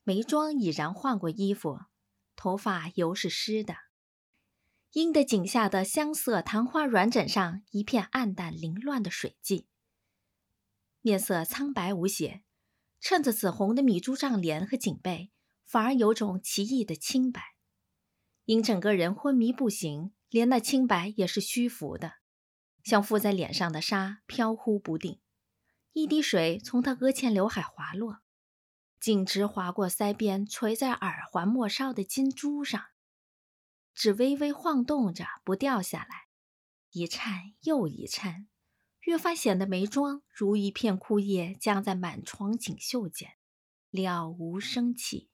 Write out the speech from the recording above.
眉庄已然换过衣服，头发犹是湿的。阴的颈下的香色昙花软枕上一片暗淡凌乱的水迹，面色苍白无血，衬着紫红的米珠帐帘和颈背，反而有种奇异的清白。因整个人昏迷不醒，连那清白也是虚浮的，像附在脸上的纱飘忽不定。一滴水从他额前刘海滑落，径直划过腮边垂在耳环末梢的金珠上，只微微晃动着不掉下来，一颤又一颤，越发显得眉庄如一片枯叶僵在满床锦绣间，了无生气。